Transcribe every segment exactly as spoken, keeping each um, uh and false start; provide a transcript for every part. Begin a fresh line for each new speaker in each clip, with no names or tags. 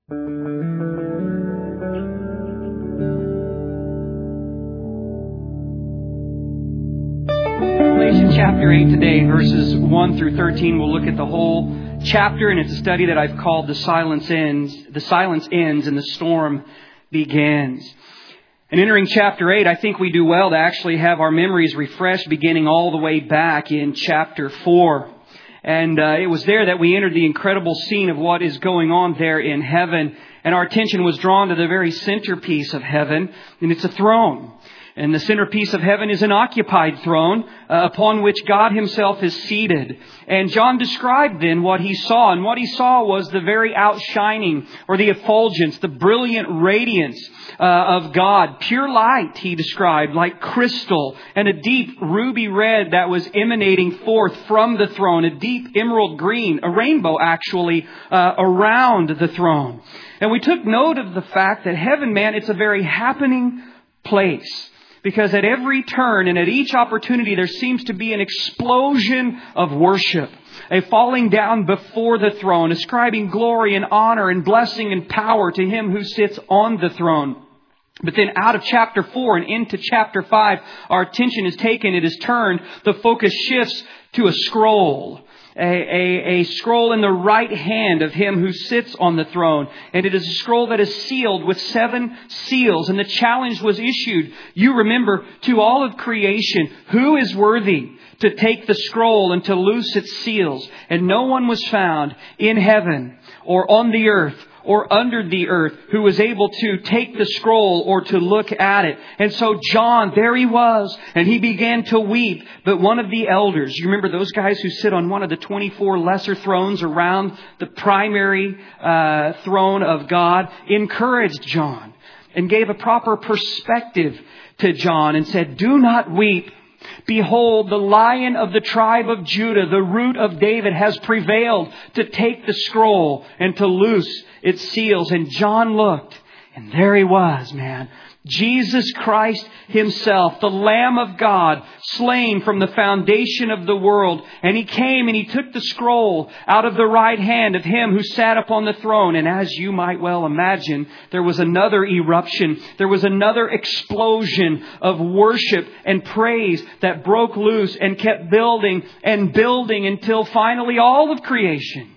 Revelation chapter eight today, verses one through thirteen. We'll look at the whole chapter, and it's a study that I've called The Silence Ends. The Silence Ends and the Storm Begins. And entering chapter eight, I think we do well to actually have our memories refreshed beginning all the way back in chapter four. And uh, it was there that we entered the incredible scene of what is going on there in heaven. And our attention was drawn to the very centerpiece of heaven, and it's a throne. And the centerpiece of heaven is an occupied throne uh, upon which God Himself is seated. And John described then what he saw. And what he saw was the very outshining or the effulgence, the brilliant radiance uh, of God. Pure light, he described, like crystal. And a deep ruby red that was emanating forth from the throne. A deep emerald green, a rainbow actually, uh, around the throne. And we took note of the fact that heaven, man, it's a very happening place. Because at every turn and at each opportunity, there seems to be an explosion of worship. A falling down before the throne, ascribing glory and honor and blessing and power to Him who sits on the throne. But then out of chapter four and into chapter five, our attention is taken, it is turned, the focus shifts to a scroll. A, a, a scroll in the right hand of Him who sits on the throne. And it is a scroll that is sealed with seven seals. And the challenge was issued, you remember, to all of creation. Who is worthy to take the scroll and to loose its seals? And no one was found in heaven or on the earth or under the earth who was able to take the scroll or to look at it. And so John, there he was, and he began to weep. But one of the elders, you remember those guys who sit on one of the twenty-four lesser thrones around the primary uh, throne of God, encouraged John and gave a proper perspective to John and said, "Do not weep. Behold, the Lion of the tribe of Judah, the root of David, has prevailed to take the scroll and to loose its seals." And John looked, and there he was, man. Jesus Christ Himself, the Lamb of God, slain from the foundation of the world. And He came and He took the scroll out of the right hand of Him who sat upon the throne. And as you might well imagine, there was another eruption. There was another explosion of worship and praise that broke loose and kept building and building until finally all of creation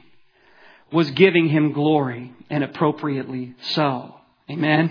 was giving Him glory, and appropriately so. Amen.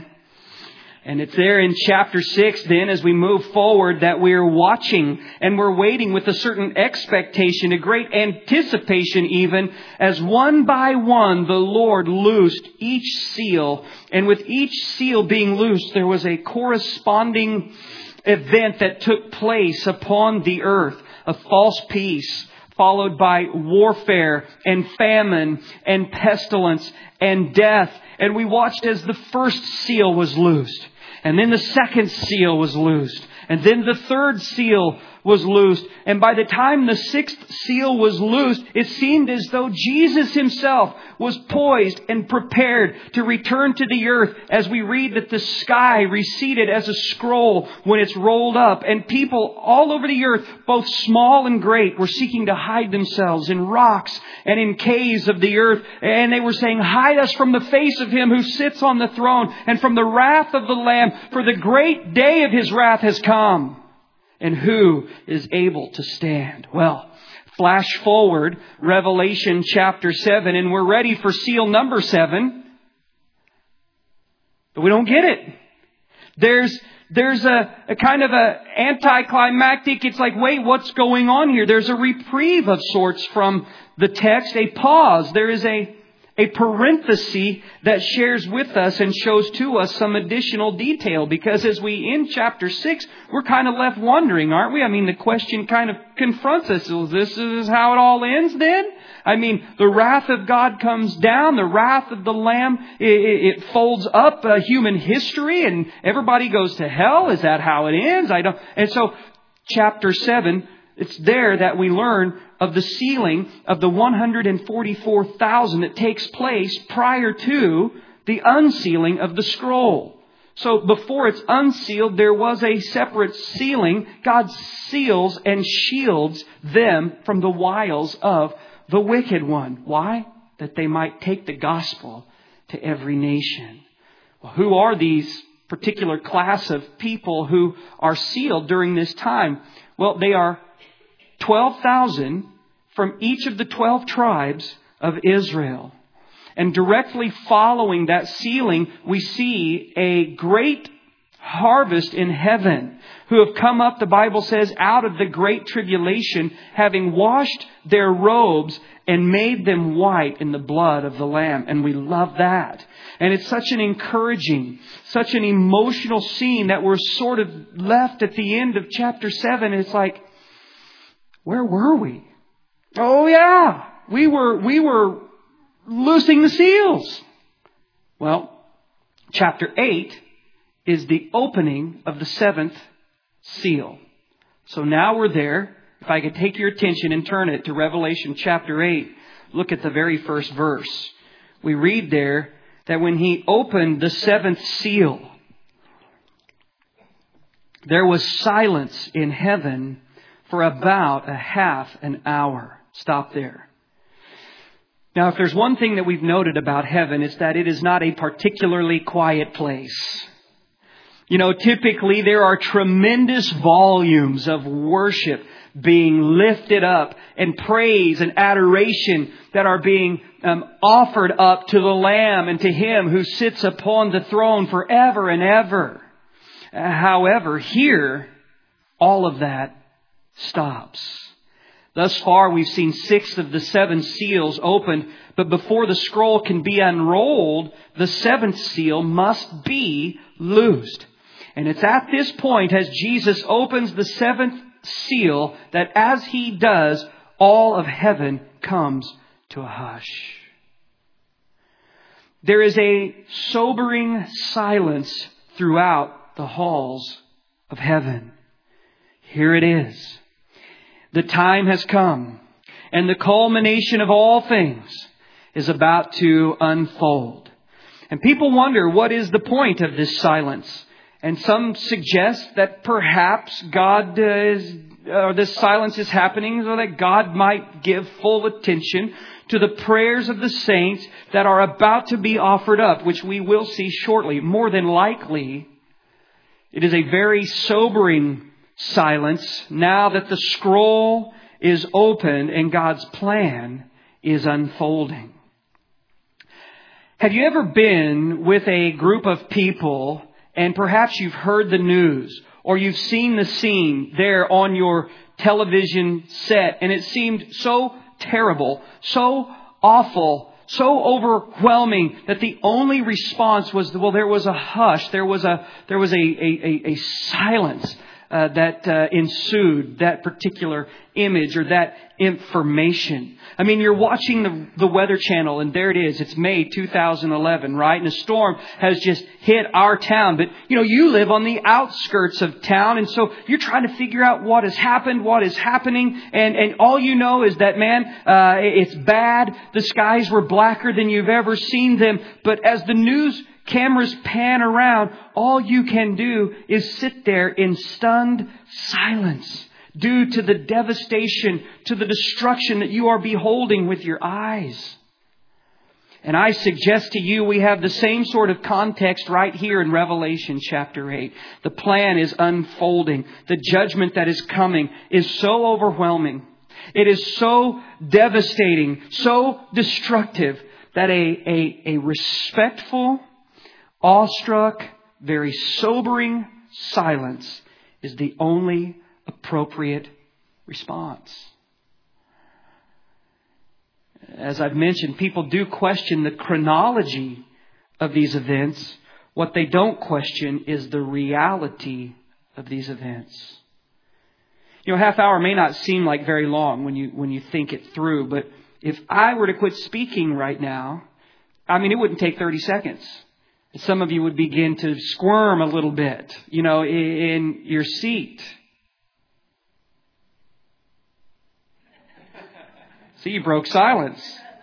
And it's there in chapter six then, as we move forward, that we're watching and we're waiting with a certain expectation, a great anticipation even, as one by one the Lord loosed each seal. And with each seal being loosed, there was a corresponding event that took place upon the earth, a false peace, followed by warfare and famine and pestilence and death. And we watched as the first seal was loosed. And then the second seal was loosed. And then the third seal was loosed. And by the time the sixth seal was loosed, it seemed as though Jesus Himself was poised and prepared to return to the earth, as we read that the sky receded as a scroll when it's rolled up. And people all over the earth, both small and great, were seeking to hide themselves in rocks and in caves of the earth. And they were saying, "Hide us from the face of Him who sits on the throne and from the wrath of the Lamb, for the great day of His wrath has come. And who is able to stand?" Well, flash forward, Revelation chapter seven, and we're ready for seal number seven. But we don't get it. There's there's a, a kind of a anticlimactic, it's like, wait, what's going on here? There's a reprieve of sorts from the text, a pause. There is a A parenthesis that shares with us and shows to us some additional detail. Because as we end chapter six, we're kind of left wondering, aren't we? I mean, the question kind of confronts us. Well, this is how it all ends then? I mean, the wrath of God comes down. The wrath of the Lamb, it, it folds up uh, human history and everybody goes to hell. Is that how it ends? I don't. And so chapter seven, it's there that we learn of the sealing of the one hundred forty-four thousand that takes place prior to the unsealing of the scroll. So before it's unsealed, there was a separate sealing. God seals and shields them from the wiles of the wicked one. Why? That they might take the gospel to every nation. Well, who are these particular class of people who are sealed during this time? Well, they are twelve thousand from each of the twelve tribes of Israel. And directly following that sealing, we see a great harvest in heaven who have come up, the Bible says, out of the great tribulation, having washed their robes and made them white in the blood of the Lamb. And we love that. And it's such an encouraging, such an emotional scene that we're sort of left at the end of chapter seven. It's like, where were we? Oh yeah, we were, we were loosing the seals. Well, chapter eight is the opening of the seventh seal. So now we're there. If I could take your attention and turn it to Revelation chapter eight, look at the very first verse. We read there that when He opened the seventh seal, there was silence in heaven for about a half an hour. Stop there. Now, if there's one thing that we've noted about heaven, it's that it is not a particularly quiet place. You know, typically there are tremendous volumes of worship being lifted up and praise and adoration that are being um, offered up to the Lamb and to Him who sits upon the throne forever and ever. Uh, however, here, all of that stops. Thus far, we've seen six of the seven seals opened, but before the scroll can be unrolled, the seventh seal must be loosed. And it's at this point, as Jesus opens the seventh seal, that as He does, all of heaven comes to a hush. There is a sobering silence throughout the halls of heaven. Here it is. The time has come, and the culmination of all things is about to unfold. And people wonder, what is the point of this silence? And some suggest that perhaps God is, or this silence is happening so that God might give full attention to the prayers of the saints that are about to be offered up, which we will see shortly. More than likely, it is a very sobering silence now that the scroll is opened and God's plan is unfolding. Have you ever been with a group of people and perhaps you've heard the news or you've seen the scene there on your television set and it seemed so terrible, so awful, so overwhelming that the only response was, well, there was a hush, there was a there was a a, a, a silence uh, that uh, ensued that particular image or that information. I mean, you're watching the, the Weather Channel and there it is. It's May two thousand eleven, right? And a storm has just hit our town. But, you know, you live on the outskirts of town. And so you're trying to figure out what has happened, what is happening. And, and all you know is that, man, uh, it's bad. The skies were blacker than you've ever seen them. But as the news cameras pan around, all you can do is sit there in stunned silence due to the devastation, to the destruction that you are beholding with your eyes. And I suggest to you we have the same sort of context right here in Revelation chapter eight. The plan is unfolding. The judgment that is coming is so overwhelming. It is so devastating, so destructive that a, a, a respectful, awestruck, very sobering silence is the only appropriate response. As I've mentioned, people do question the chronology of these events. What they don't question is the reality of these events. You know, a half hour may not seem like very long when you when you think it through, but if I were to quit speaking right now, I mean, it wouldn't take thirty seconds. Some of you would begin to squirm a little bit, you know, in your seat. See, you broke silence.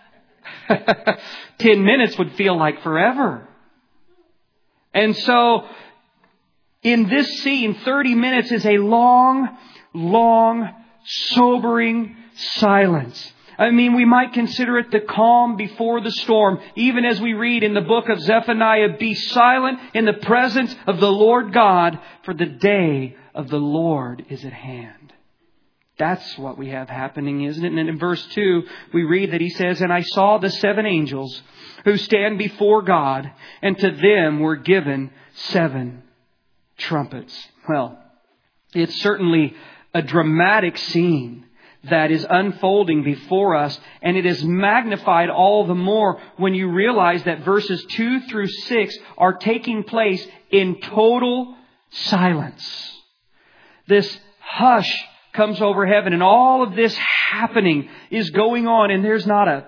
Ten minutes would feel like forever. And so, in this scene, thirty minutes is a long, long, sobering silence I mean, we might consider it the calm before the storm. Even as we read in the book of Zephaniah, be silent in the presence of the Lord God, for the day of the Lord is at hand. That's what we have happening, isn't it? And in verse two, we read that he says, and I saw the seven angels who stand before God, and to them were given seven trumpets. Well, it's certainly a dramatic scene that is unfolding before us, and it is magnified all the more when you realize that verses two through six are taking place in total silence. This hush comes over heaven, and all of this happening is going on, and there's not a,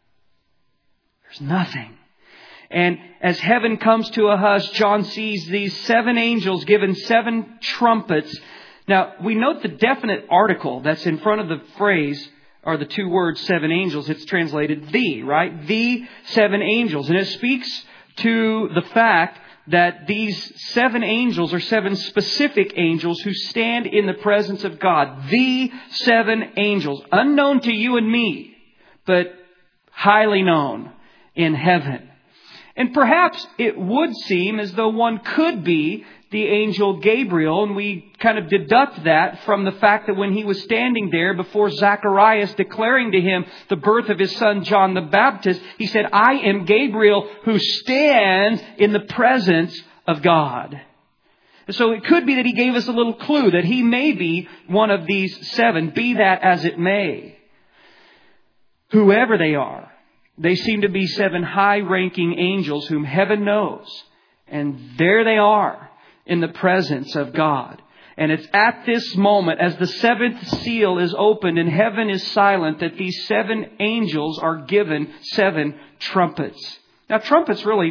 there's nothing. And as heaven comes to a hush, John sees these seven angels given seven trumpets. Now, we note the definite article that's in front of the phrase, or the two words, seven angels. It's translated the, right? The seven angels. And it speaks to the fact that these seven angels are seven specific angels who stand in the presence of God. The seven angels. Unknown to you and me, but highly known in heaven. And perhaps it would seem as though one could be the angel Gabriel, and we kind of deduct that from the fact that when he was standing there before Zacharias declaring to him the birth of his son John the Baptist, he said, I am Gabriel who stands in the presence of God. So it could be that he gave us a little clue that he may be one of these seven, be that as it may. Whoever they are, they seem to be seven high-ranking angels whom heaven knows. And there they are in the presence of God. And it's at this moment, as the seventh seal is opened and heaven is silent, that these seven angels are given seven trumpets. Now, trumpets really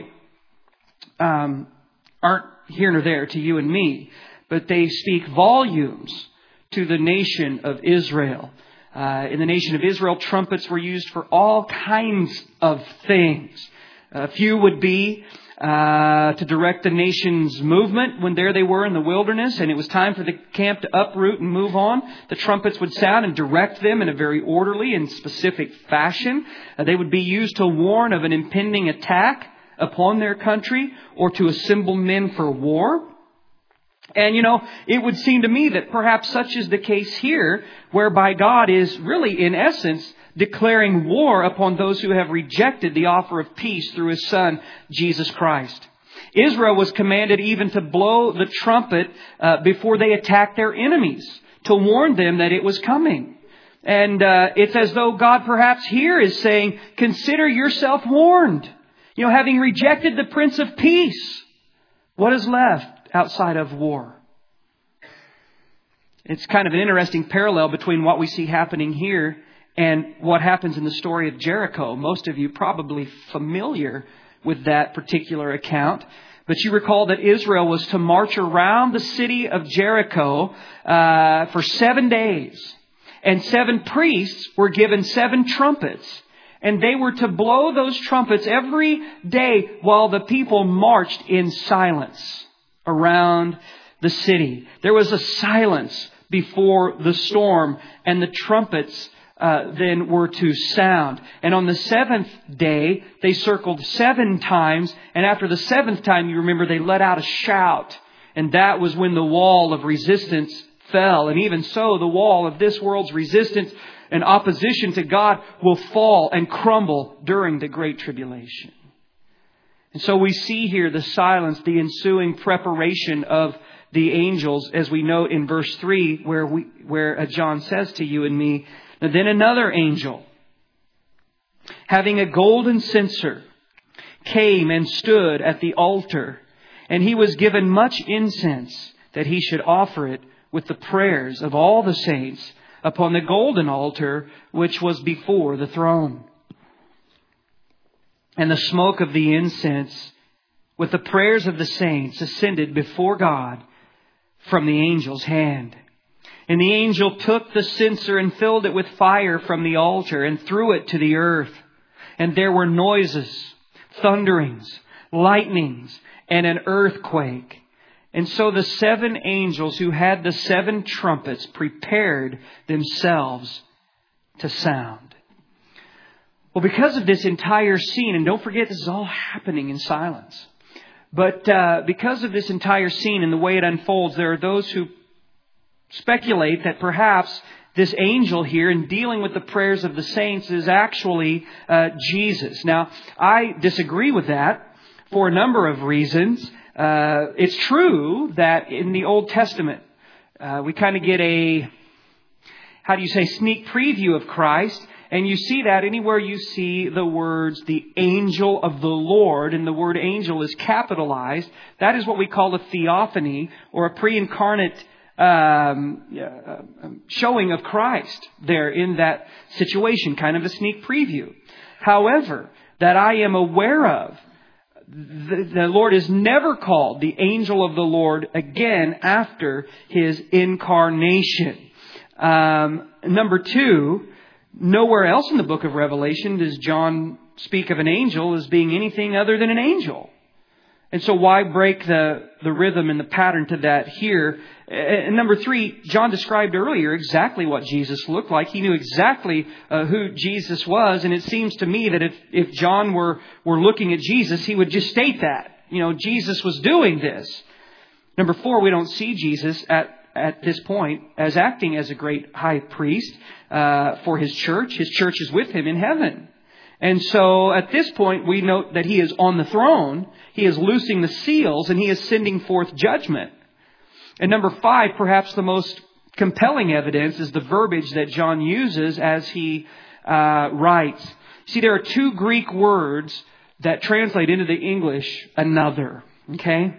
um, aren't here nor there to you and me, but they speak volumes to the nation of Israel. Uh, in the nation of Israel, trumpets were used for all kinds of things. A few would be Uh, to direct the nation's movement when there they were in the wilderness and it was time for the camp to uproot and move on. The trumpets would sound and direct them in a very orderly and specific fashion. Uh, they would be used to warn of an impending attack upon their country or to assemble men for war. And, you know, it would seem to me that perhaps such is the case here, whereby God is really, in essence, declaring war upon those who have rejected the offer of peace through His Son, Jesus Christ. Israel was commanded even to blow the trumpet uh, before they attacked their enemies, to warn them that it was coming. And uh, it's as though God perhaps here is saying, consider yourself warned. You know, having rejected the Prince of Peace, what is left outside of war? It's kind of an interesting parallel between what we see happening here and what happens in the story of Jericho. Most of you probably familiar with that particular account. But you recall that Israel was to march around the city of Jericho uh, for seven days. And seven priests were given seven trumpets. And they were to blow those trumpets every day while the people marched in silence around the city. There was a silence before the storm, and the trumpets Uh, then were to sound. And on the seventh day, they circled seven times. And after the seventh time, you remember, they let out a shout. And that was when the wall of resistance fell. And even so, the wall of this world's resistance and opposition to God will fall and crumble during the Great Tribulation. And so we see here the silence, the ensuing preparation of the angels, as we note in verse three, where we, where uh, John says to you and me, and then another angel, having a golden censer, came and stood at the altar. And he was given much incense, that he should offer it with the prayers of all the saints upon the golden altar which was before the throne. And the smoke of the incense with the prayers of the saints ascended before God from the angel's hand. And the angel took the censer and filled it with fire from the altar and threw it to the earth. And there were noises, thunderings, lightnings, and an earthquake. And so the seven angels who had the seven trumpets prepared themselves to sound. Well, because of this entire scene, and don't forget this is all happening in silence, but uh, because of this entire scene and the way it unfolds, there are those who speculate that perhaps this angel here in dealing with the prayers of the saints is actually uh, Jesus. Now, I disagree with that for a number of reasons. Uh, it's true that in the Old Testament, uh, we kind of get a, how do you say, sneak preview of Christ. And you see that anywhere you see the words, the angel of the Lord, and the word angel is capitalized. That is what we call a theophany, or a pre-incarnate um, uh, showing of Christ there in that situation, kind of a sneak preview. However, that I am aware of, the, the Lord is never called the angel of the Lord again after His incarnation. Um, number two, nowhere else in the book of Revelation does John speak of an angel as being anything other than an angel. And so why break the, the rhythm and the pattern to that here? And number three, John described earlier exactly what Jesus looked like. He knew exactly uh, who Jesus was. And it seems to me that if, if John were, were looking at Jesus, he would just state that. You know, Jesus was doing this. Number four, we don't see Jesus at at this point as acting as a great high priest uh, for His church. His church is with Him in heaven. And so at this point, we note that He is on the throne. He is loosing the seals and He is sending forth judgment. And number five, perhaps the most compelling evidence is the verbiage that John uses as he uh, writes. See, there are two Greek words that translate into the English another. Okay?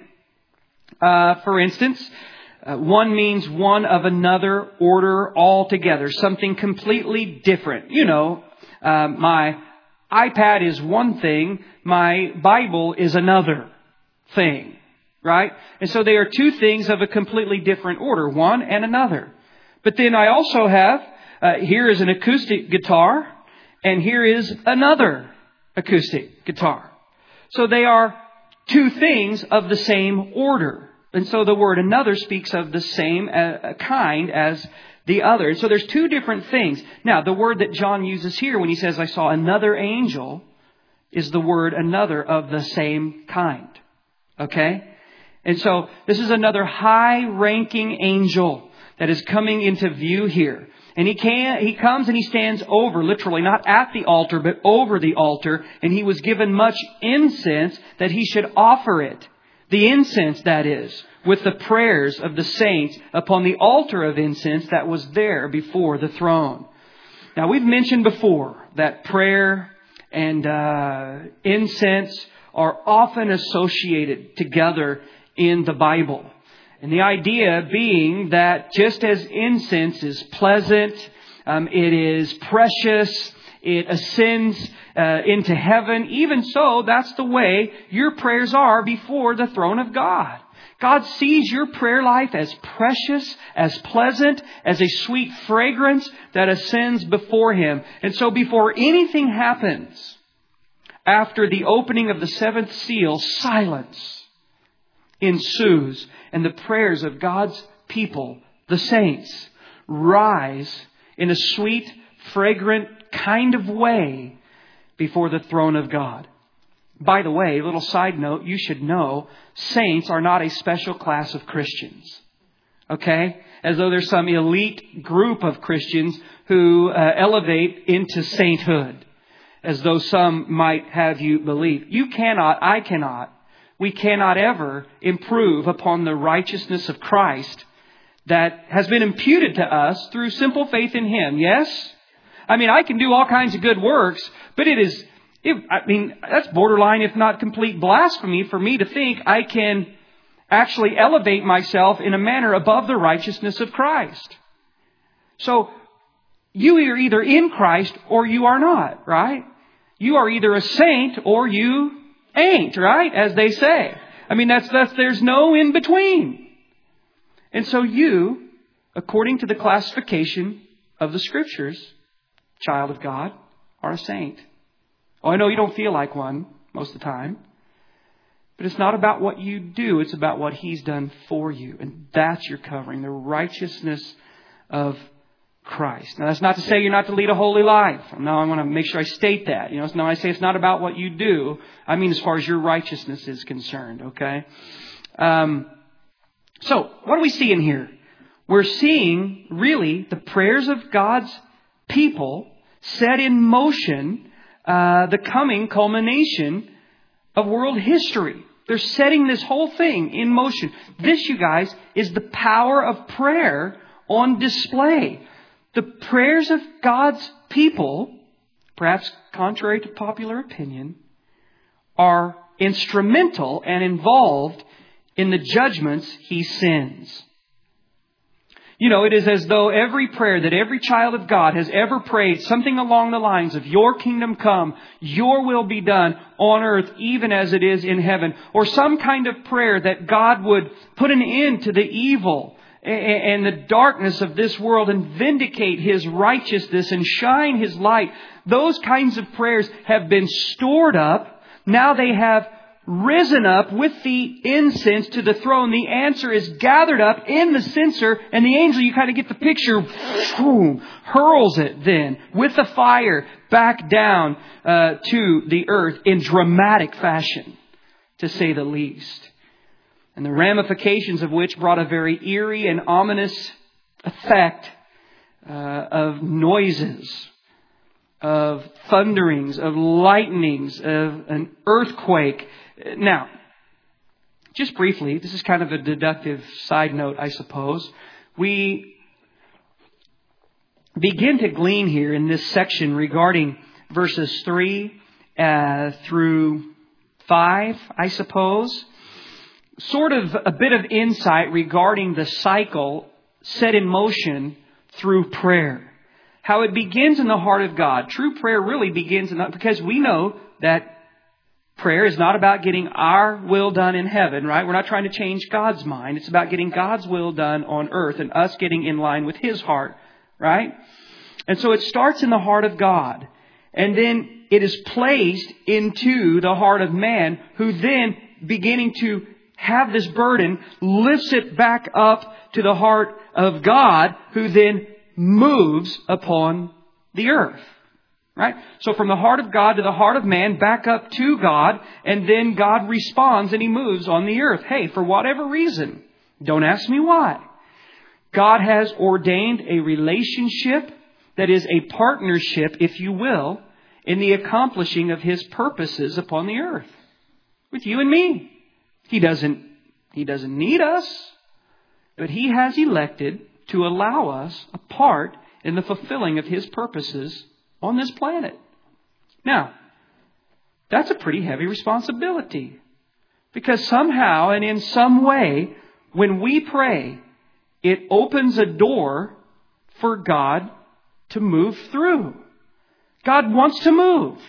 Uh, for instance, Uh, one means one of another order altogether, something completely different. You know, uh, my iPad is one thing, my Bible is another thing, right? And so they are two things of a completely different order, one and another. But then I also have, uh, here is an acoustic guitar, and here is another acoustic guitar. So they are two things of the same order. And so the word another speaks of the same uh, kind as the other. And so there's two different things. Now, the word that John uses here when he says, I saw another angel, is the word another of the same kind. Okay? And so this is another high-ranking angel that is coming into view here. And he can, he comes and he stands over, literally, not at the altar, but over the altar. And he was given much incense that he should offer it. The incense, that is, with the prayers of the saints upon the altar of incense that was there before the throne. Now, we've mentioned before that prayer and uh, incense are often associated together in the Bible. And the idea being that just as incense is pleasant, um, it is precious, it ascends uh, into heaven. Even so, that's the way your prayers are before the throne of God. God sees your prayer life as precious, as pleasant, as a sweet fragrance that ascends before Him. And so before anything happens, after the opening of the seventh seal, silence ensues. And the prayers of God's people, the saints, rise in a sweet, fragrant kind of way before the throne of God. By the way, a little side note, you should know, saints are not a special class of Christians. Okay? As though there's some elite group of Christians who uh, elevate into sainthood. As though some might have you believe. You cannot, I cannot, we cannot ever improve upon the righteousness of Christ that has been imputed to us through simple faith in Him. Yes? I mean, I can do all kinds of good works, but it is, it, I mean, that's borderline, if not complete blasphemy for me to think I can actually elevate myself in a manner above the righteousness of Christ. So, you are either in Christ or you are not, right? You are either a saint or you ain't, right? As they say. I mean, that's, that's, there's no in between. And so you, according to the classification of the Scriptures, child of God, are a saint. Oh, I know you don't feel like one most of the time. But it's not about what you do. It's about what He's done for you. And that's your covering. The righteousness of Christ. Now, that's not to say you're not to lead a holy life. Now, I want to make sure I state that. You know, now I say it's not about what you do. I mean, as far as your righteousness is concerned, okay? Um, so, what do we see in here? We're seeing, really, the prayers of God's people set in motion uh, the coming culmination of world history. They're setting this whole thing in motion. This, you guys, is the power of prayer on display. The prayers of God's people, perhaps contrary to popular opinion, are instrumental and involved in the judgments He sends. You know, it is as though every prayer that every child of God has ever prayed, something along the lines of, your kingdom come, your will be done on earth, even as it is in heaven. Or some kind of prayer that God would put an end to the evil and the darkness of this world and vindicate His righteousness and shine His light. Those kinds of prayers have been stored up. Now they have risen up with the incense to the throne. The answer is gathered up in the censer, and the angel, you kind of get the picture, boom, hurls it then with the fire back down uh, to the earth in dramatic fashion, to say the least. And the ramifications of which brought a very eerie and ominous effect uh, of noises, of thunderings, of lightnings, of an earthquake. Now, just briefly, this is kind of a deductive side note, I suppose. We begin to glean here in this section regarding verses three uh, through five, I suppose, sort of a bit of insight regarding the cycle set in motion through prayer. How it begins in the heart of God. True prayer really begins in that, because we know that prayer is not about getting our will done in heaven, right? We're not trying to change God's mind. It's about getting God's will done on earth and us getting in line with His heart, right? And so it starts in the heart of God. And then it is placed into the heart of man, who then, beginning to have this burden, lifts it back up to the heart of God, who then moves upon the earth. Right? So from the heart of God to the heart of man, back up to God, and then God responds and He moves on the earth. Hey, for whatever reason, don't ask me why. God has ordained a relationship that is a partnership, if you will, in the accomplishing of His purposes upon the earth. With you and me. He doesn't, He doesn't need us, but He has elected to allow us a part in the fulfilling of His purposes on this planet. Now, that's a pretty heavy responsibility. Because somehow and in some way, when we pray, it opens a door for God to move through. God wants to move.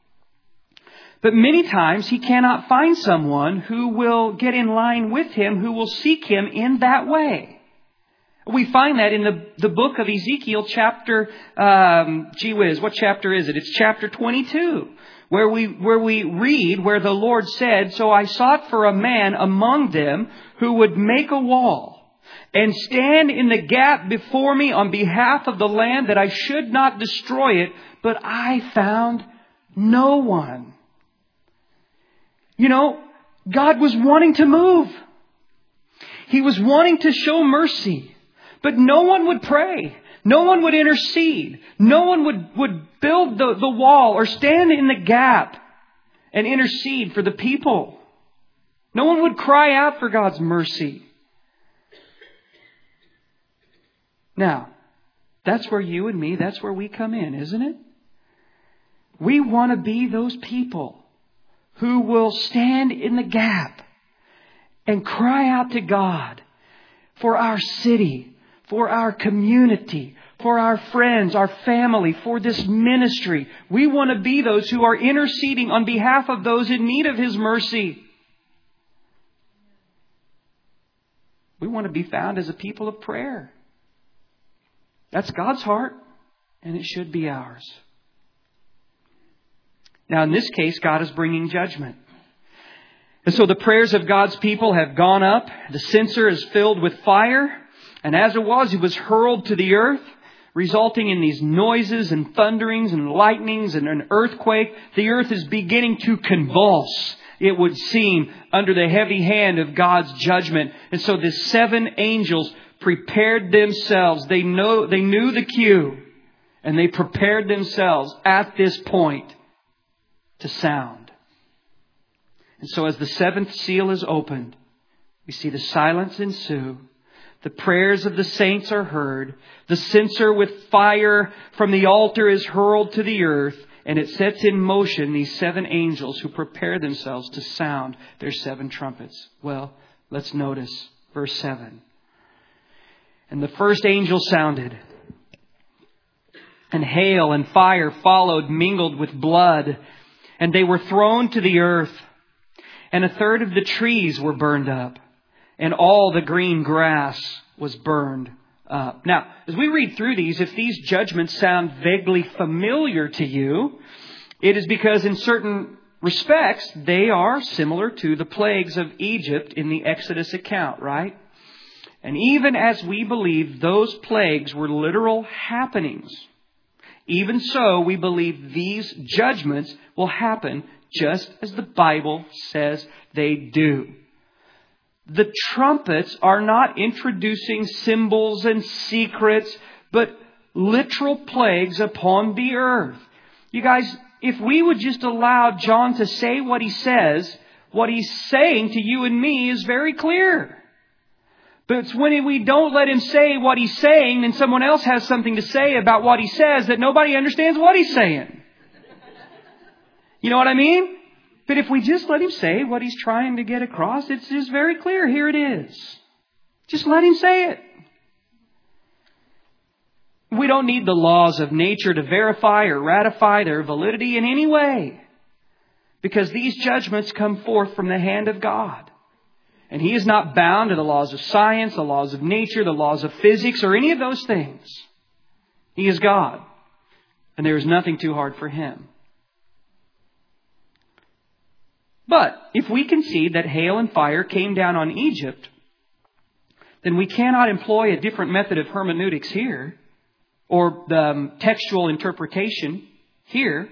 But many times He cannot find someone who will get in line with Him, who will seek Him in that way. We find that in the, the book of Ezekiel, chapter, um, gee whiz, what chapter is it? It's chapter twenty-two, where we, where we read where the Lord said, "So I sought for a man among them who would make a wall and stand in the gap before me on behalf of the land, that I should not destroy it, but I found no one." You know, God was wanting to move. He was wanting to show mercy. But no one would pray. No one would intercede. No one would, would build the, the wall or stand in the gap and intercede for the people. No one would cry out for God's mercy. Now, that's where you and me, that's where we come in, isn't it? We want to be those people who will stand in the gap and cry out to God for our city, for our community, for our friends, our family, for this ministry. We want to be those who are interceding on behalf of those in need of His mercy. We want to be found as a people of prayer. That's God's heart, and it should be ours. Now, in this case, God is bringing judgment. And so the prayers of God's people have gone up. The censer is filled with fire. And as it was, He was hurled to the earth. resulting in these noises and thunderings and lightnings and an earthquake. The earth is beginning to convulse, it would seem, under the heavy hand of God's judgment. And so the seven angels prepared themselves. They know, they knew the cue, and they prepared themselves at this point to sound. And so as the seventh seal is opened, we see the silence ensue. The prayers of the saints are heard. The censer with fire from the altar is hurled to the earth. And it sets in motion these seven angels who prepare themselves to sound their seven trumpets. Well, let's notice verse seven. And the first angel sounded, and hail and fire followed, mingled with blood. And they were thrown to the earth. And a third of the trees were burned up. And all the green grass was burned up. Now, as we read through these, if these judgments sound vaguely familiar to you, it is because in certain respects, they are similar to the plagues of Egypt in the Exodus account, right? And even as we believe those plagues were literal happenings, even so, we believe these judgments will happen just as the Bible says they do. The trumpets are not introducing symbols and secrets, but literal plagues upon the earth. You guys, if we would just allow John to say what he says, what he's saying to you and me is very clear. But it's when we don't let him say what he's saying, then someone else has something to say about what he says that nobody understands what he's saying. You know what I mean? But if we just let him say what he's trying to get across, it's just very clear. Here it is. Just let him say it. We don't need the laws of nature to verify or ratify their validity in any way, because these judgments come forth from the hand of God. And He is not bound to the laws of science, the laws of nature, the laws of physics, or any of those things. He is God, and there is nothing too hard for Him. But if we concede that hail and fire came down on Egypt, then we cannot employ a different method of hermeneutics here, or the um, textual interpretation here,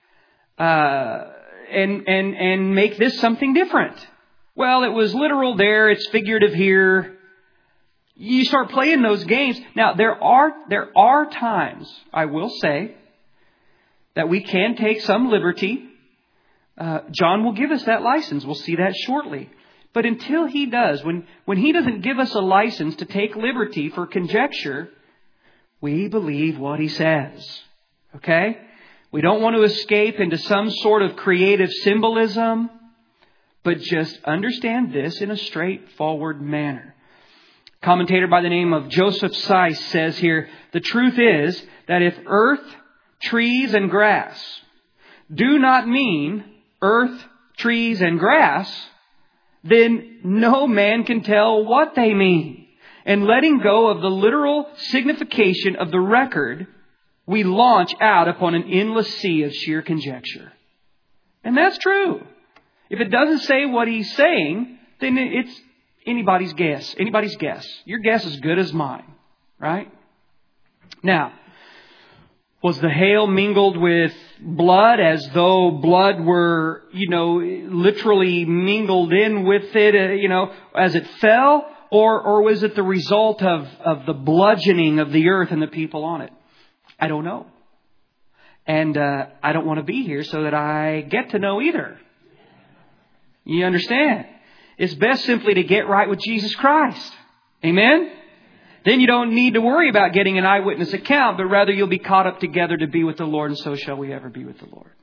uh, and and and make this something different. Well, it was literal there; it's figurative here. You start playing those games. Now, there are there are times, I will say, that we can take some liberty. Uh, John will give us that license. We'll see that shortly. But until He does, when, when He doesn't give us a license to take liberty for conjecture, we believe what He says. Okay? We don't want to escape into some sort of creative symbolism, but just understand this in a straightforward manner. A commentator by the name of Joseph Seiss says here, the truth is that if earth, trees, and grass do not mean earth, trees, and grass, then no man can tell what they mean. And letting go of the literal signification of the record, we launch out upon an endless sea of sheer conjecture. And that's true. If it doesn't say what he's saying, then it's anybody's guess. Anybody's guess. Your guess is as good as mine. Right? Now, was the hail mingled with blood as though blood were, you know, literally mingled in with it, uh, you know, as it fell? Or, or was it the result of, of the bludgeoning of the earth and the people on it? I don't know. And uh, I don't want to be here so that I get to know either. You understand? It's best simply to get right with Jesus Christ. Amen? Then you don't need to worry about getting an eyewitness account, but rather you'll be caught up together to be with the Lord, and so shall we ever be with the Lord.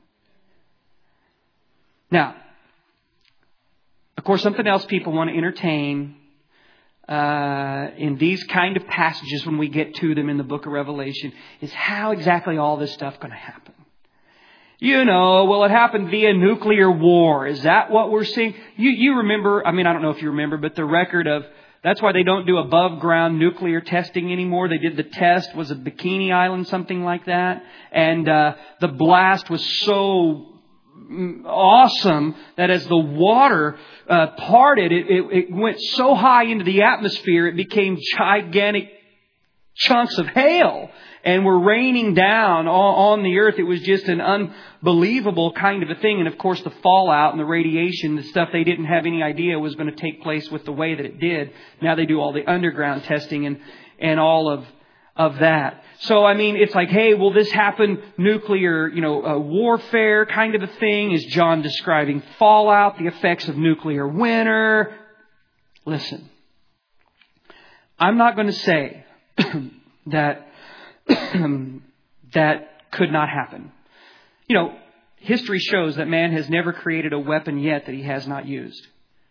Now, of course, something else people want to entertain uh, in these kind of passages when we get to them in the book of Revelation is how exactly all this stuff going to happen. You know, will it happen via nuclear war? Is that what we're seeing? You, you remember, I mean, I don't know if you remember, but the record of That's why they don't do above ground nuclear testing anymore. They did the test, was a Bikini Island, something like that. And uh, the blast was so awesome that as the water uh, parted, it, it, it went so high into the atmosphere, it became gigantic chunks of hail and were raining down on the earth. It was just an unbelievable kind of a thing. And of course, the fallout and the radiation, the stuff they didn't have any idea was going to take place with the way that it did. Now they do all the underground testing and, and all of, of that. So, I mean, it's like, hey, will this happen? Nuclear, you know, uh, warfare kind of a thing. Is John describing fallout, the effects of nuclear winter? Listen, I'm not going to say that that could not happen. You know, history shows that man has never created a weapon yet that he has not used.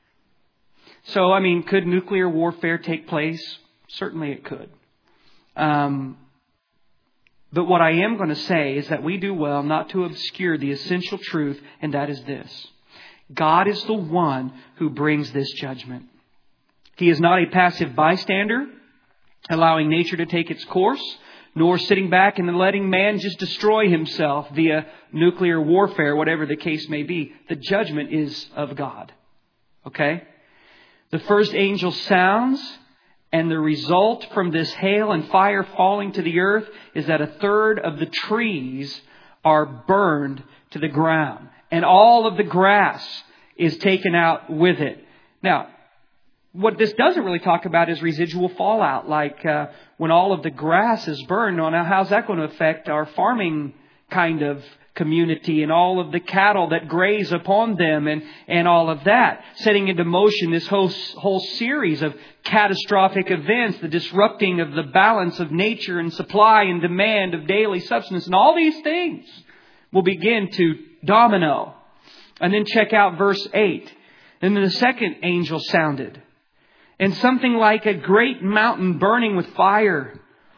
So, I mean, could nuclear warfare take place? Certainly it could. Um, but what I am going to say is that we do well not to obscure the essential truth, and that is this. God is the one who brings this judgment. He is not a passive bystander, allowing nature to take its course, nor sitting back and letting man just destroy himself via nuclear warfare, whatever the case may be. The judgment is of God. Okay? The first angel sounds, and the result from this hail and fire falling to the earth is that a third of the trees are burned to the ground, and all of the grass is taken out with it. Now, what this doesn't really talk about is residual fallout, like uh, when all of the grass is burned. Now, how's that going to affect our farming kind of community and all of the cattle that graze upon them and, and all of that, setting into motion this whole, whole series of catastrophic events, the disrupting of the balance of nature and supply and demand of daily substance, and all these things will begin to domino. And then check out verse eight. And then the second angel sounded, and something like a great mountain burning with fire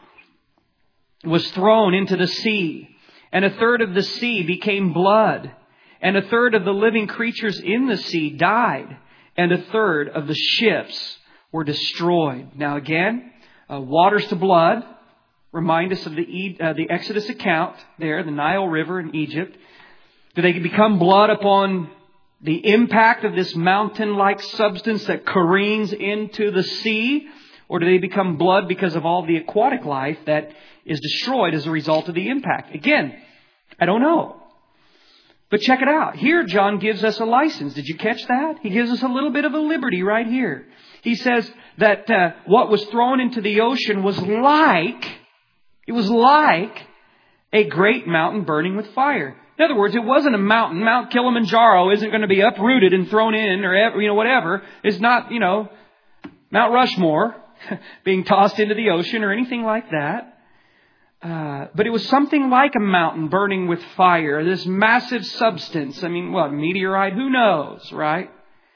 was thrown into the sea. And a third of the sea became blood. And a third of the living creatures in the sea died. And a third of the ships were destroyed. Now again, uh, waters to blood. Remind us of the, uh, the Exodus account there, the Nile River in Egypt. Do they become blood upon the impact of this mountain-like substance that careens into the sea? Or do they become blood because of all the aquatic life that is destroyed as a result of the impact? Again, I don't know. But check it out. Here, John gives us a license. Did you catch that? He gives us a little bit of a liberty right here. He says that uh, what was thrown into the ocean was like, it was like a great mountain burning with fire. In other words, it wasn't a mountain. Mount Kilimanjaro isn't going to be uprooted and thrown in or, you know, whatever. It's not, you know, Mount Rushmore being tossed into the ocean or anything like that. Uh, but it was something like a mountain burning with fire, this massive substance. I mean, what, meteorite? Who knows, right?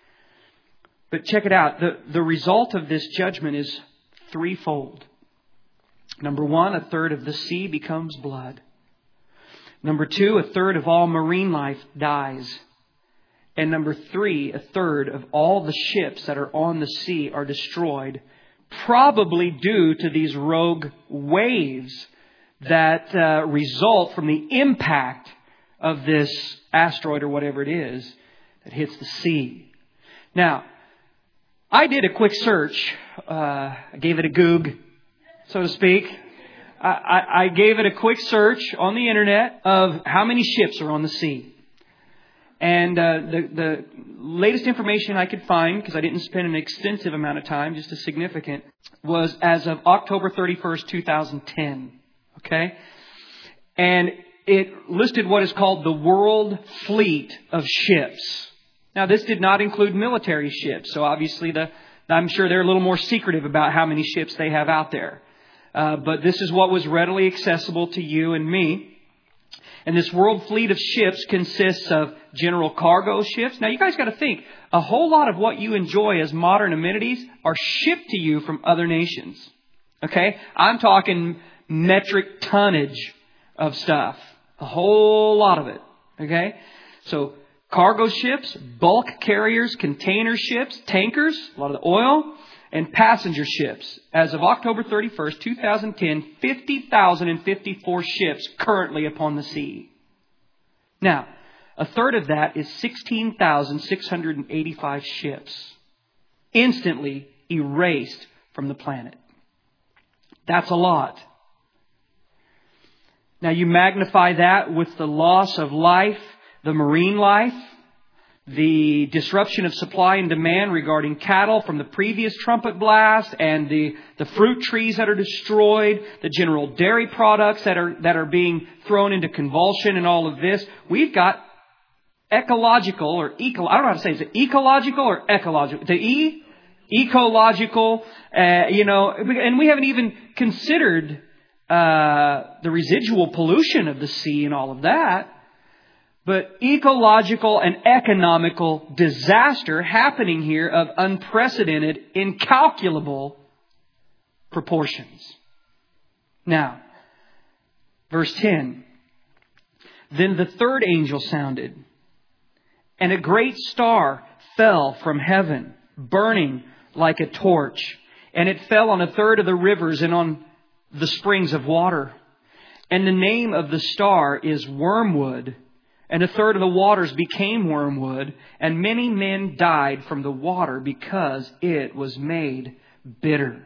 But check it out. The, the result of this judgment is threefold. Number one, a third of the sea becomes blood. Number two, a third of all marine life dies. And number three, a third of all the ships that are on the sea are destroyed, probably due to these rogue waves that uh, result from the impact of this asteroid or whatever it is that hits the sea. Now, I did a quick search. Uh, I gave it a goog, so to speak. I, I, I gave it a quick search on the internet of how many ships are on the sea. And uh, the, the latest information I could find, because I didn't spend an extensive amount of time, just a significant, was as of October thirty-first, twenty ten. Okay? And it listed what is called the world fleet of ships. Now, this did not include military ships. So obviously, the I'm sure they're a little more secretive about how many ships they have out there. Uh, but this is what was readily accessible to you and me. And this world fleet of ships consists of general cargo ships. Now, you guys got to think, a whole lot of what you enjoy as modern amenities are shipped to you from other nations. Okay? I'm talking metric tonnage of stuff. A whole lot of it. Okay? So, cargo ships, bulk carriers, container ships, tankers, a lot of the oil, and passenger ships. As of October thirty-first, twenty ten, fifty thousand fifty-four ships currently upon the sea. Now, a third of that is sixteen thousand six hundred eighty-five ships instantly erased from the planet. That's a lot. Now you magnify that with the loss of life, the marine life, the disruption of supply and demand regarding cattle from the previous trumpet blast, and the, the fruit trees that are destroyed, the general dairy products that are that are being thrown into convulsion, and all of this. We've got ecological or eco, I don't know how to say it. Is it ecological or ecological? The E? Ecological, uh, you know, and we haven't even considered uh, the residual pollution of the sea and all of that. But ecological and economical disaster happening here of unprecedented, incalculable proportions. Now, verse ten. Then the third angel sounded, and a great star fell from heaven, burning like a torch. And it fell on a third of the rivers and on the springs of water. And the name of the star is Wormwood. And a third of the waters became wormwood, and many men died from the water because it was made bitter.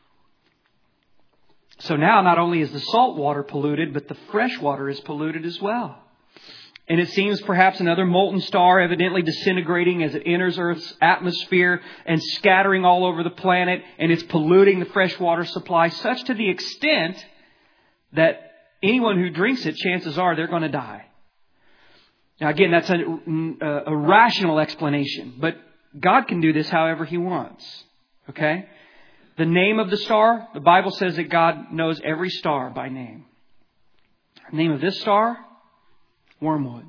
So now not only is the salt water polluted, but the fresh water is polluted as well. And it seems perhaps another molten star evidently disintegrating as it enters Earth's atmosphere and scattering all over the planet, and it's polluting the freshwater supply such to the extent that anyone who drinks it, chances are they're going to die. Now again, that's a, a rational explanation, but God can do this however He wants. Okay? The name of the star, the Bible says that God knows every star by name. The name of this star, Wormwood.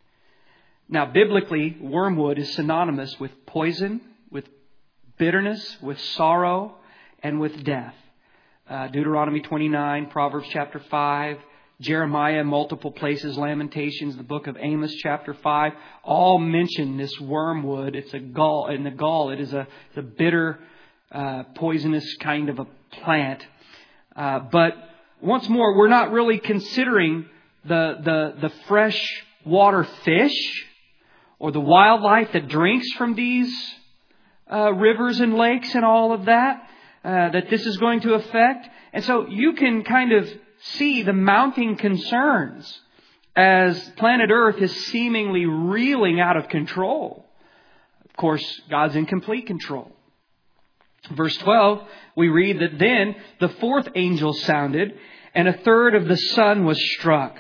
Now biblically, wormwood is synonymous with poison, with bitterness, with sorrow, and with death. Uh, Deuteronomy twenty-nine, Proverbs chapter five, Jeremiah, multiple places, Lamentations, the book of Amos, chapter five, all mention this wormwood. It's a gall, and the gall, it is a, it's a bitter, uh, poisonous kind of a plant. Uh, but once more, we're not really considering the, the, the fresh water fish or the wildlife that drinks from these uh, rivers and lakes and all of that, uh, that this is going to affect. And so you can kind of see the mounting concerns as planet Earth is seemingly reeling out of control. Of course, God's in complete control. Verse twelve, we read that then the fourth angel sounded, and a third of the sun was struck,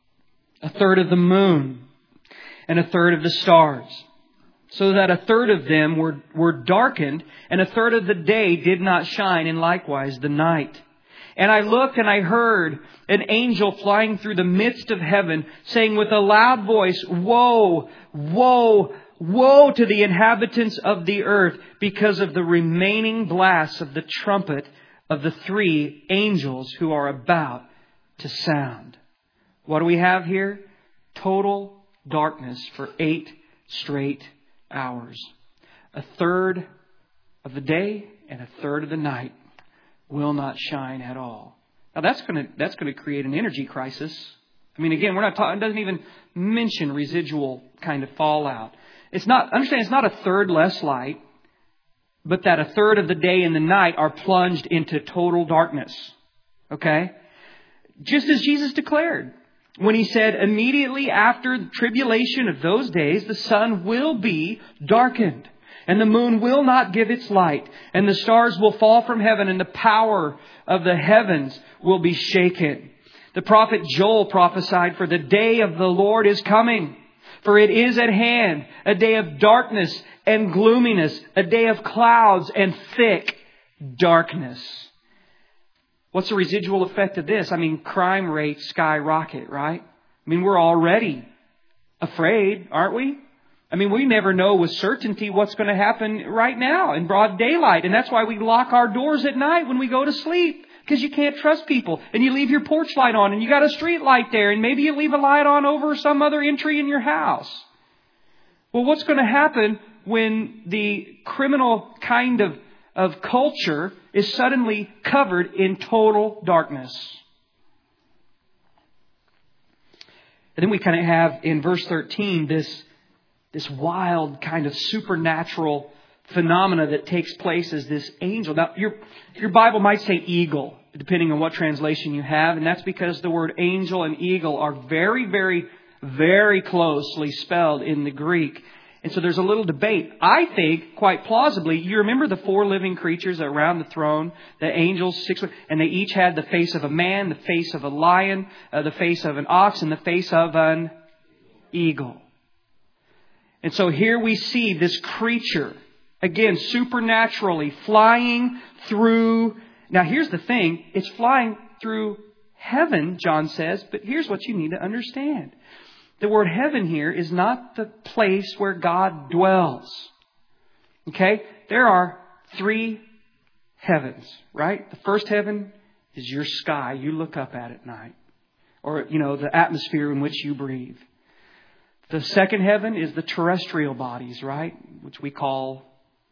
a third of the moon, and a third of the stars, so that a third of them were, were darkened, and a third of the day did not shine, and likewise the night. And I looked and I heard an angel flying through the midst of heaven, saying with a loud voice, "Woe, woe, woe to the inhabitants of the earth, because of the remaining blasts of the trumpet of the three angels who are about to sound." What do we have here? Total darkness for eight straight hours. A third of the day and a third of the night will not shine at all. Now that's going to that's going to create an energy crisis. I mean, again, we're not talking. It doesn't even mention residual kind of fallout. It's not. Understand, it's not a third less light, but that a third of the day and the night are plunged into total darkness. Okay, just as Jesus declared when He said, "Immediately after the tribulation of those days, the sun will be darkened, and the moon will not give its light, and the stars will fall from heaven, and the power of the heavens will be shaken." The prophet Joel prophesied, "For the day of the Lord is coming, for it is at hand, a day of darkness and gloominess, a day of clouds and thick darkness." What's the residual effect of this? I mean, crime rates skyrocket, right? I mean, we're already afraid, aren't we? I mean, we never know with certainty what's going to happen right now in broad daylight. And that's why we lock our doors at night when we go to sleep, because you can't trust people. And you leave your porch light on, and you got a street light there, and maybe you leave a light on over some other entry in your house. Well, what's going to happen when the criminal kind of, of culture is suddenly covered in total darkness? And then we kind of have in verse thirteen this This wild kind of supernatural phenomena that takes place as this angel. Now, your, your Bible might say eagle, depending on what translation you have. And that's because the word angel and eagle are very, very, very closely spelled in the Greek. And so there's a little debate. I think, quite plausibly, you remember the four living creatures around the throne, the angels, six, and they each had the face of a man, the face of a lion, uh, the face of an ox, and the face of an eagle. And so here we see this creature, again, supernaturally flying through. Now here's the thing. It's flying through heaven, John says, but here's what you need to understand. The word heaven here is not the place where God dwells. Okay? There are three heavens, right? The first heaven is your sky. You look up at at night. Or, you know, the atmosphere in which you breathe. The second heaven is the terrestrial bodies, right? Which we call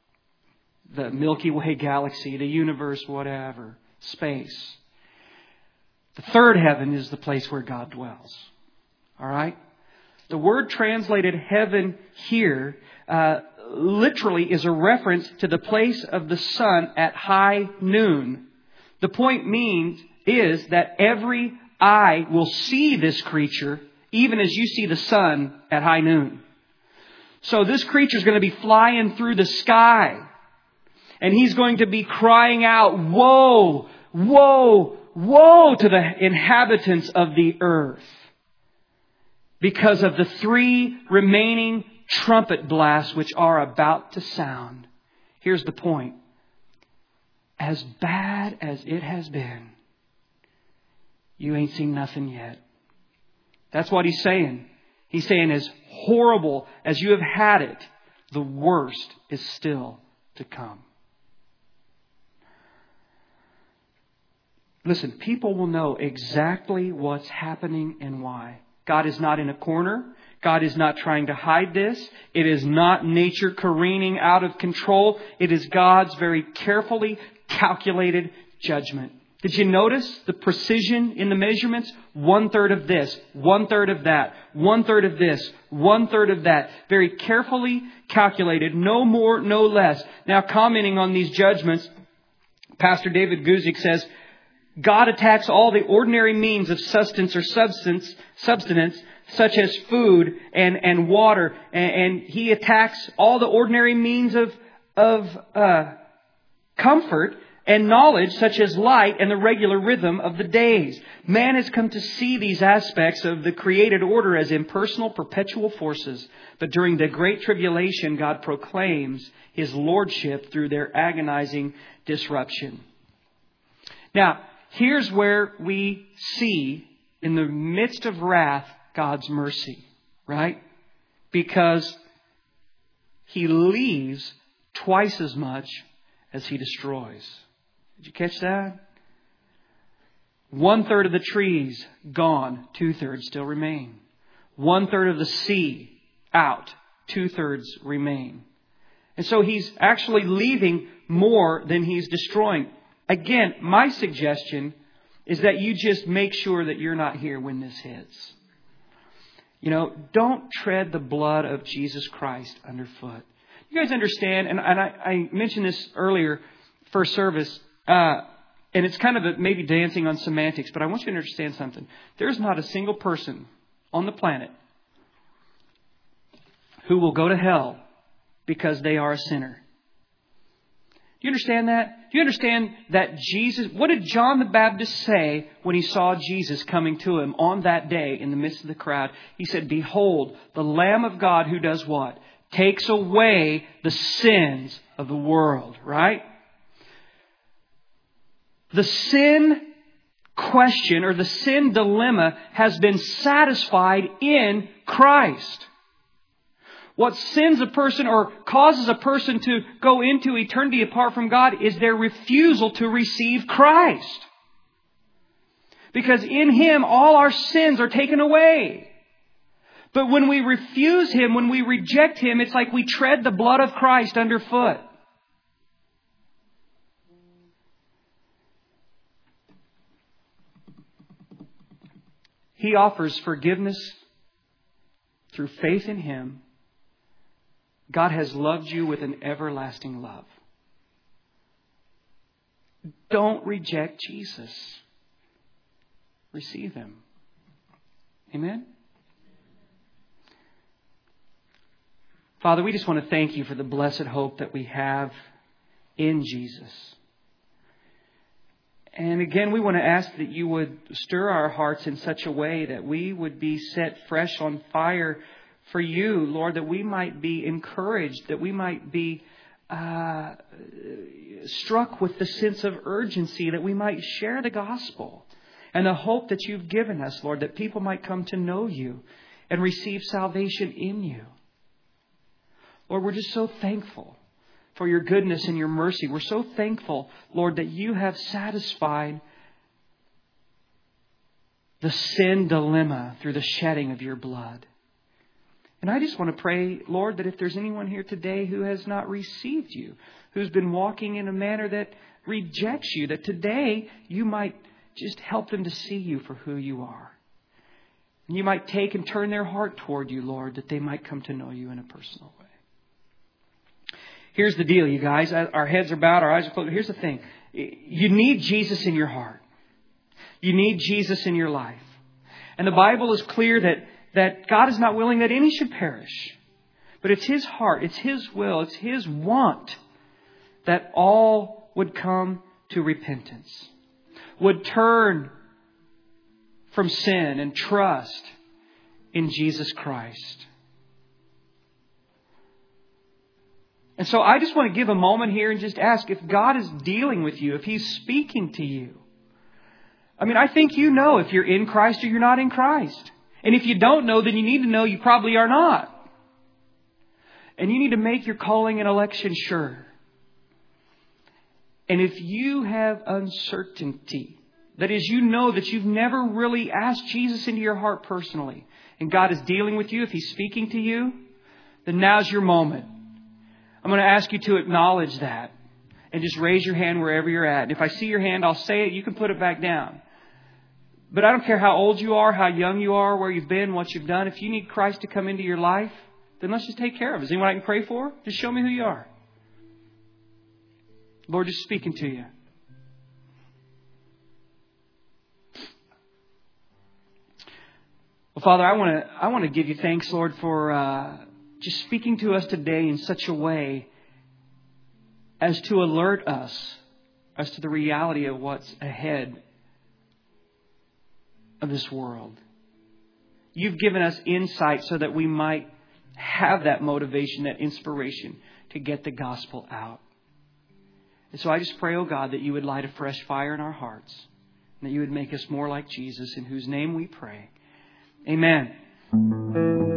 the Milky Way galaxy, the universe, whatever, space. The third heaven is the place where God dwells. All right? The word translated heaven here uh, literally is a reference to the place of the sun at high noon. The point means is that every eye will see this creature even as you see the sun at high noon. So this creature is going to be flying through the sky. And he's going to be crying out, woe, woe, woe to the inhabitants of the earth. Because of the three remaining trumpet blasts which are about to sound. Here's the point. As bad as it has been, you ain't seen nothing yet. That's what he's saying. He's saying as horrible as you have had it, the worst is still to come. Listen, people will know exactly what's happening and why. God is not in a corner. God is not trying to hide this. It is not nature careening out of control. It is God's very carefully calculated judgment. Did you notice the precision in the measurements? One third of this, one third of that, one third of this, one third of that. Very carefully calculated, no more, no less. Now, commenting on these judgments, Pastor David Guzik says, God attacks all the ordinary means of sustenance or substance, substance, such as food and, and water. And, and he attacks all the ordinary means of, of uh, comfort and knowledge, such as light and the regular rhythm of the days. Man has come to see these aspects of the created order as impersonal, perpetual forces. But during the Great Tribulation, God proclaims His Lordship through their agonizing disruption. Now, here's where we see, in the midst of wrath, God's mercy, right? Because He leaves twice as much as He destroys. Did you catch that? One third of the trees gone, two thirds still remain. One third of the sea out, two thirds remain. And so He's actually leaving more than He's destroying. Again, my suggestion is that you just make sure that you're not here when this hits. You know, don't tread the blood of Jesus Christ underfoot. You guys understand, and, and I, I mentioned this earlier, first service, uh, and it's kind of a, maybe dancing on semantics, but I want you to understand something. There's not a single person on the planet who will go to hell because they are a sinner. Do you understand that? Do you understand that Jesus, what did John the Baptist say when he saw Jesus coming to him on that day in the midst of the crowd? He said, "Behold, the Lamb of God who does what? Takes away the sins of the world," right? The sin question or the sin dilemma has been satisfied in Christ. What sins a person or causes a person to go into eternity apart from God is their refusal to receive Christ. Because in Him, all our sins are taken away. But when we refuse Him, when we reject Him, it's like we tread the blood of Christ underfoot. He offers forgiveness through faith in Him God has loved you with an everlasting love. Don't reject Jesus. Receive Him. Amen? Father, we just want to thank You for the blessed hope that we have in Jesus. And again, we want to ask that You would stir our hearts in such a way that we would be set fresh on fire for You, Lord, that we might be encouraged, that we might be uh, struck with the sense of urgency, that we might share the gospel and the hope that You've given us, Lord, that people might come to know You and receive salvation in You. Lord, we're just so thankful for Your goodness and Your mercy. We're so thankful, Lord, that You have satisfied the sin dilemma through the shedding of Your blood. And I just want to pray, Lord, that if there's anyone here today who has not received You, who's been walking in a manner that rejects You, that today You might just help them to see You for who You are. And You might take and turn their heart toward You, Lord, that they might come to know You in a personal way. Here's the deal, you guys. Our heads are bowed, our eyes are closed. Here's the thing. You need Jesus in your heart. You need Jesus in your life. And the Bible is clear that, that God is not willing that any should perish. But it's His heart, it's His will, it's His want that all would come to repentance, would turn from sin and trust in Jesus Christ. And so I just want to give a moment here and just ask if God is dealing with you, if He's speaking to you. I mean, I think you know if you're in Christ or you're not in Christ. And if you don't know, then you need to know you probably are not. And you need to make your calling and election sure. And if you have uncertainty, that is, you know that you've never really asked Jesus into your heart personally, and God is dealing with you, if He's speaking to you, then now's your moment. I'm going to ask you to acknowledge that and just raise your hand wherever you're at. And if I see your hand, I'll say it. You can put it back down. But I don't care how old you are, how young you are, where you've been, what you've done. If you need Christ to come into your life, then let's just take care of it. Is anyone I can pray for? Just show me who you are. Lord, just speaking to you. Well, Father, I want to I want to give you thanks, Lord, for uh, just speaking to us today in such a way as to alert us as to the reality of what's ahead of this world. You've given us insight so that we might have that motivation, that inspiration to get the gospel out. And so I just pray, oh God, that You would light a fresh fire in our hearts, and that You would make us more like Jesus, in whose name we pray. Amen.